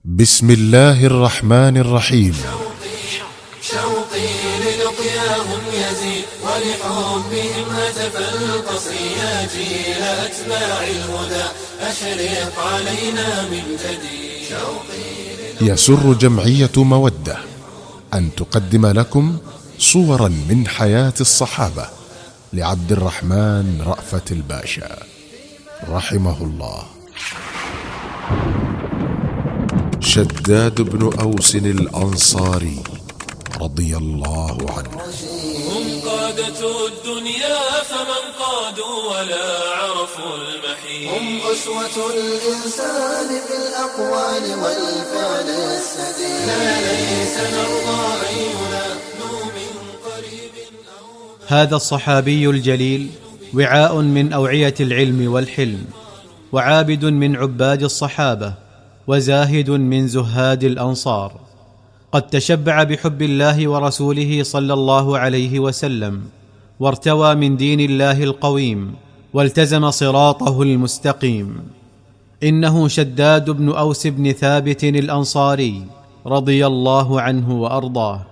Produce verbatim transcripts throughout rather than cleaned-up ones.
بسم الله الرحمن الرحيم. شوقي, شوقي للقياهم يزيد ولحبهم هتف القصر يا جيل أتباع الهدى أشرق علينا من جديد. شوقي يسر جمعية مودة أن تقدم لكم صورا من حياة الصحابة لعبد الرحمن رأفت الباشا رحمه الله. شداد بن أوس الأنصاري رضي الله عنه. هم قادة الدنيا فمن قادوا ولا عرفوا المحيط. هم أسوة الإنسان في الأقوال والفعل السديد. لا ليس نرضى أن ينادوا من قريب أو هذا الصحابي الجليل وعاء من أوعية العلم والحلم، وعابد من عباد الصحابة، وزاهد من زهاد الأنصار. قد تشبع بحب الله ورسوله صلى الله عليه وسلم، وارتوى من دين الله القويم، والتزم صراطه المستقيم. إنه شداد بن أوس بن ثابت الأنصاري رضي الله عنه وأرضاه.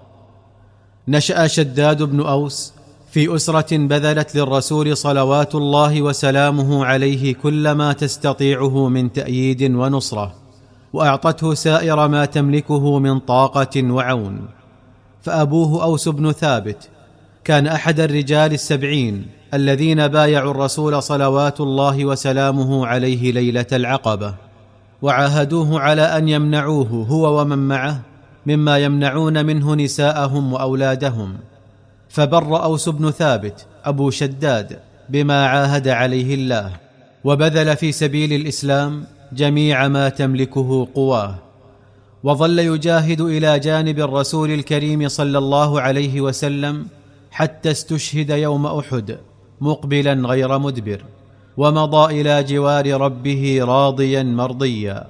نشأ شداد بن أوس في أسرة بذلت للرسول صلوات الله وسلامه عليه كل ما تستطيعه من تأييد ونصرة، وأعطته سائر ما تملكه من طاقة وعون. فأبوه أوس بن ثابت كان أحد الرجال السبعين الذين بايعوا الرسول صلوات الله وسلامه عليه ليلة العقبة، وعاهدوه على أن يمنعوه هو ومن معه مما يمنعون منه نساءهم وأولادهم. فبر أوس بن ثابت أبو شداد بما عاهد عليه الله، وبذل في سبيل الإسلام جميع ما تملكه قواه، وظل يجاهد إلى جانب الرسول الكريم صلى الله عليه وسلم حتى استشهد يوم أحد مقبلا غير مدبر، ومضى إلى جوار ربه راضيا مرضيا.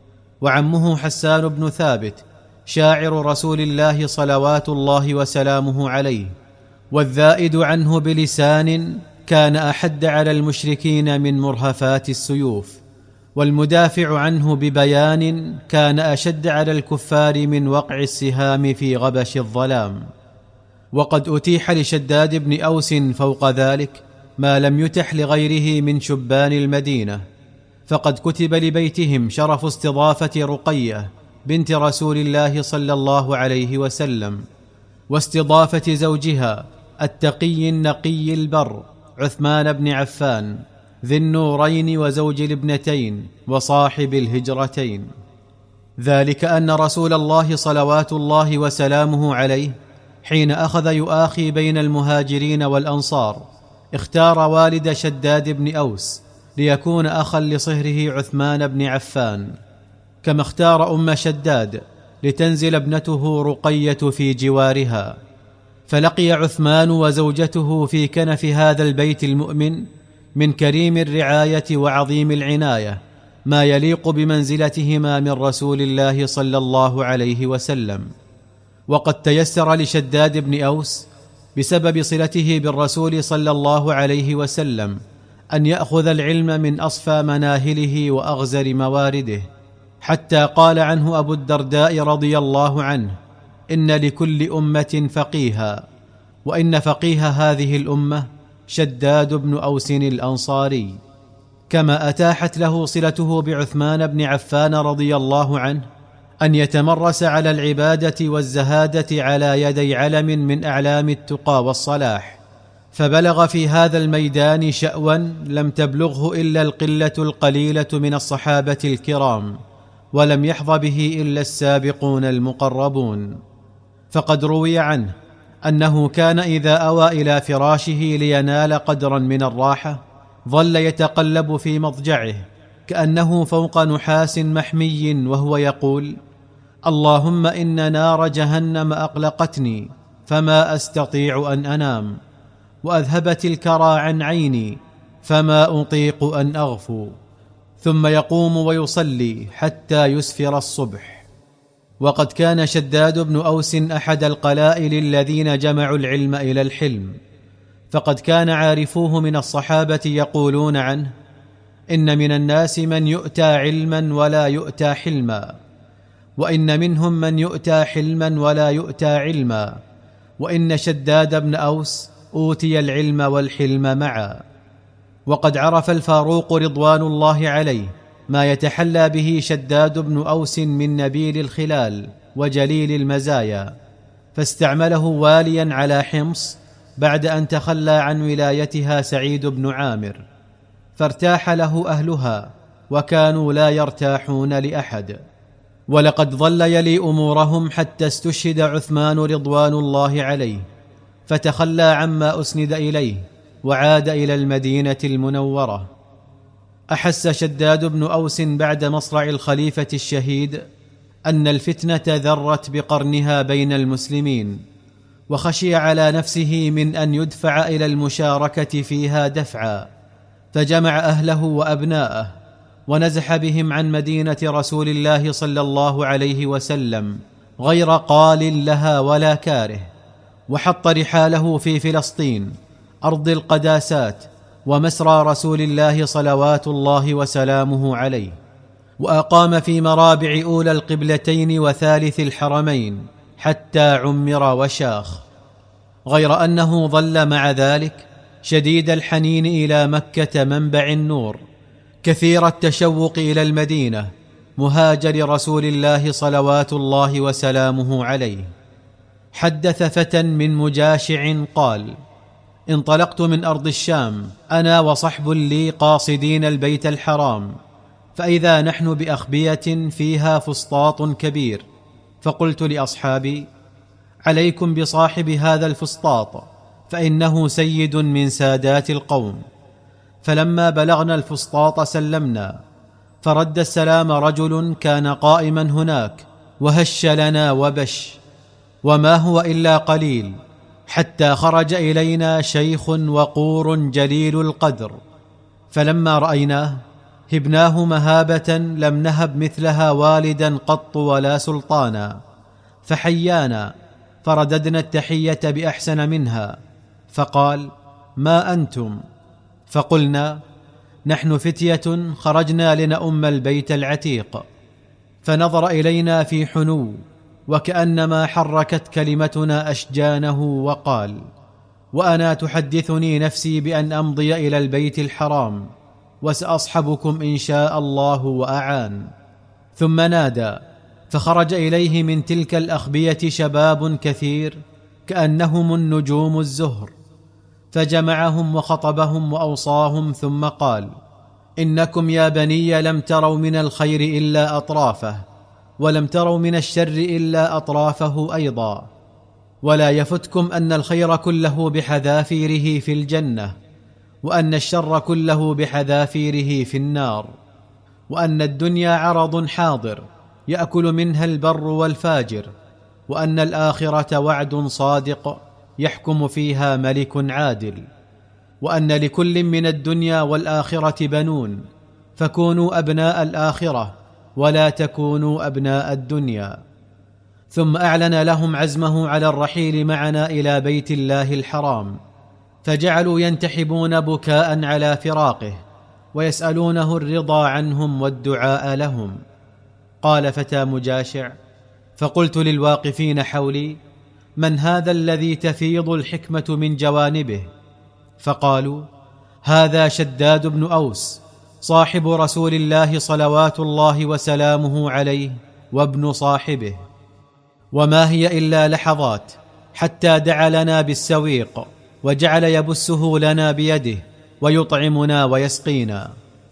وعمه حسان بن ثابت شاعر رسول الله صلوات الله وسلامه عليه، والذائد عنه بلسان كان أحد على المشركين من مرهفات السيوف، والمدافع عنه ببيان كان أشد على الكفار من وقع السهام في غبش الظلام. وقد أتيح لشداد بن أوس فوق ذلك ما لم يتح لغيره من شبان المدينة، فقد كتب لبيتهم شرف استضافة رقية بنت رسول الله صلى الله عليه وسلم، واستضافة زوجها التقي النقي البر عثمان بن عفان ذي النورين وزوج الابنتين وصاحب الهجرتين. ذلك أن رسول الله صلوات الله وسلامه عليه حين أخذ يؤاخي بين المهاجرين والأنصار اختار والد شداد بن أوس ليكون أخا لصهره عثمان بن عفان، كما اختار أم شداد لتنزل ابنته رقية في جوارها. فلقي عثمان وزوجته في كنف هذا البيت المؤمن من كريم الرعاية وعظيم العناية ما يليق بمنزلتهما من رسول الله صلى الله عليه وسلم. وقد تيسر لشداد بن أوس بسبب صلته بالرسول صلى الله عليه وسلم أن يأخذ العلم من أصفى مناهله وأغزر موارده، حتى قال عنه أبو الدرداء رضي الله عنه: إن لكل أمة فقيها، وإن فقيه هذه الأمة شداد بن أوس الأنصاري. كما أتاحت له صلته بعثمان بن عفان رضي الله عنه أن يتمرس على العبادة والزهادة على يدي علم من أعلام التقى والصلاح، فبلغ في هذا الميدان شأوا لم تبلغه إلا القلة القليلة من الصحابة الكرام، ولم يحظ به إلا السابقون المقربون. فقد روي عنه أنه كان إذا أوى إلى فراشه لينال قدرا من الراحة ظل يتقلب في مضجعه كأنه فوق نحاس محمي وهو يقول: اللهم إن نار جهنم أقلقتني فما أستطيع أن أنام، وأذهبت الكرى عن عيني فما أطيق أن أغفو، ثم يقوم ويصلي حتى يسفر الصبح. وقد كان شداد بن أوس أحد القلائل الذين جمعوا العلم إلى الحلم، فقد كان عارفوه من الصحابة يقولون عنه: إن من الناس من يؤتى علما ولا يؤتى حلما، وإن منهم من يؤتى حلما ولا يؤتى علما، وإن شداد بن أوس أوتي العلم والحلم معا. وقد عرف الفاروق رضوان الله عليه ما يتحلى به شداد بن أوس من نبيل الخلال وجليل المزايا، فاستعمله واليا على حمص بعد أن تخلى عن ولايتها سعيد بن عامر، فارتاح له أهلها وكانوا لا يرتاحون لأحد. ولقد ظل يلي أمورهم حتى استشهد عثمان رضوان الله عليه، فتخلى عما أسند إليه وعاد إلى المدينة المنورة. أحس شداد بن أوس بعد مصرع الخليفة الشهيد أن الفتنة ذرت بقرنها بين المسلمين، وخشي على نفسه من أن يدفع إلى المشاركة فيها دفعا، فجمع أهله وأبناءه ونزح بهم عن مدينة رسول الله صلى الله عليه وسلم غير قال لها ولا كاره، وحط رحاله في فلسطين أرض القداسات ومسرى رسول الله صلوات الله وسلامه عليه، وأقام في مرابع أولى القبلتين وثالث الحرمين حتى عمر وشاخ، غير أنه ظل مع ذلك شديد الحنين إلى مكة منبع النور، كثير التشوق إلى المدينة مهاجر رسول الله صلوات الله وسلامه عليه. حدث فتى من مجاشع قال: انطلقت من أرض الشام أنا وصحب لي قاصدين البيت الحرام، فإذا نحن بأخبية فيها فسطاط كبير، فقلت لأصحابي: عليكم بصاحب هذا الفسطاط، فإنه سيد من سادات القوم. فلما بلغنا الفسطاط سلمنا، فرد السلام رجل كان قائما هناك وهش لنا وبش، وما هو إلا قليل حتى خرج إلينا شيخ وقور جليل القدر، فلما رأيناه هبناه مهابة لم نهب مثلها والدا قط ولا سلطانا، فحيانا فرددنا التحية بأحسن منها، فقال: ما أنتم؟ فقلنا: نحن فتية خرجنا لنؤم البيت العتيق. فنظر إلينا في حنو وكأنما حركت كلمتنا أشجانه، وقال: وأنا تحدثني نفسي بأن أمضي إلى البيت الحرام، وسأصحبكم إن شاء الله وأعان. ثم نادى، فخرج إليه من تلك الأخبية شباب كثير كأنهم النجوم الزهر، فجمعهم وخطبهم وأوصاهم، ثم قال: إنكم يا بني لم تروا من الخير إلا أطرافه، ولم تروا من الشر إلا أطرافه أيضا، ولا يفتكم أن الخير كله بحذافيره في الجنة، وأن الشر كله بحذافيره في النار، وأن الدنيا عرض حاضر يأكل منها البر والفاجر، وأن الآخرة وعد صادق يحكم فيها ملك عادل، وأن لكل من الدنيا والآخرة بنون، فكونوا أبناء الآخرة ولا تكونوا أبناء الدنيا. ثم أعلن لهم عزمه على الرحيل معنا إلى بيت الله الحرام، فجعلوا ينتحبون بكاء على فراقه ويسألونه الرضا عنهم والدعاء لهم. قال فتى مجاشع: فقلت للواقفين حولي: من هذا الذي تفيض الحكمة من جوانبه؟ فقالوا: هذا شداد بن أوس صاحب رسول الله صلوات الله وسلامه عليه وابن صاحبه. وما هي إلا لحظات حتى دعا لنا بالسويق، وجعل يبسه لنا بيده ويطعمنا ويسقينا.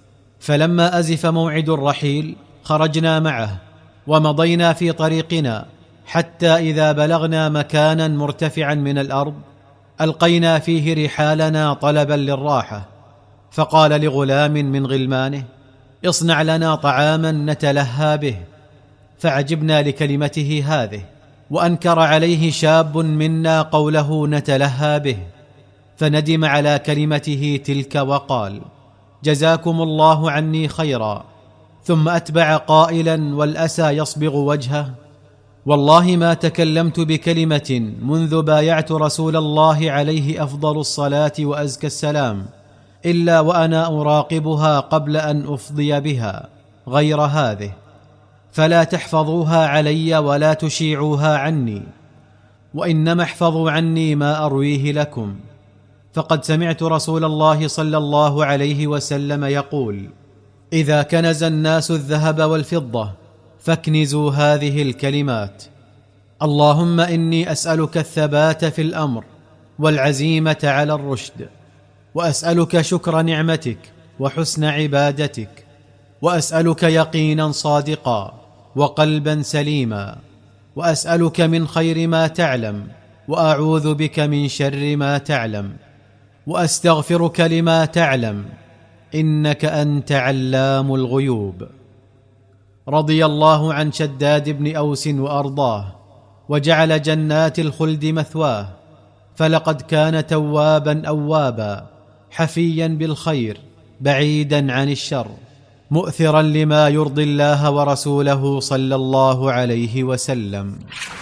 فلما أزف موعد الرحيل خرجنا معه ومضينا في طريقنا، حتى إذا بلغنا مكانا مرتفعا من الأرض ألقينا فيه رحالنا طلبا للراحة، فقال لغلام من غلمانه: اصنع لنا طعاما نتلهى به. فعجبنا لكلمته هذه، وأنكر عليه شاب منا قوله نتلهى به، فندم على كلمته تلك وقال: جزاكم الله عني خيرا. ثم أتبع قائلا والأسى يصبغ وجهه: والله ما تكلمت بكلمة منذ بايعت رسول الله عليه أفضل الصلاة وأزكى السلام إلا وأنا أراقبها قبل أن أفضي بها غير هذه. فلا تحفظوها علي ولا تشيعوها عني، وإنما احفظوا عني ما أرويه لكم. فقد سمعت رسول الله صلى الله عليه وسلم يقول: إذا كنز الناس الذهب والفضة فاكنزوا هذه الكلمات: اللهم إني أسألك الثبات في الأمر والعزيمة على الرشد، وأسألك شكر نعمتك وحسن عبادتك، وأسألك يقينا صادقا وقلبا سليما، وأسألك من خير ما تعلم، وأعوذ بك من شر ما تعلم، وأستغفرك لما تعلم، إنك أنت علام الغيوب. رضي الله عن شداد بن أوس وأرضاه، وجعل جنات الخلد مثواه، فلقد كان توابا أوابا، حفيا بالخير بعيدا عن الشر، مؤثرا لما يرضي الله ورسوله صلى الله عليه وسلم.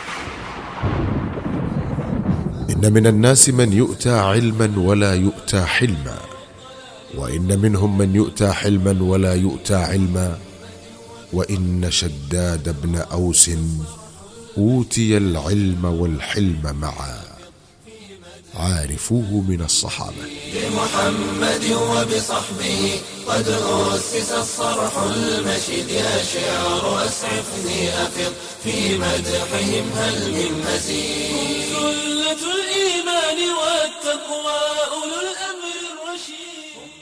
إن من الناس من يؤتى علما ولا يؤتى حلما، وإن منهم من يؤتى حلما ولا يؤتى علما، وإن شداد بن أوس أوتي العلم والحلم معا، عارفوه من الصحابة. بمحمد وبصحبه قد أسس الصرح المشيد، يا شعر أسعفني أفض في مدحهم هل من مزيد. سلة الإيمان والتقوى أولو الأمر الرشيد.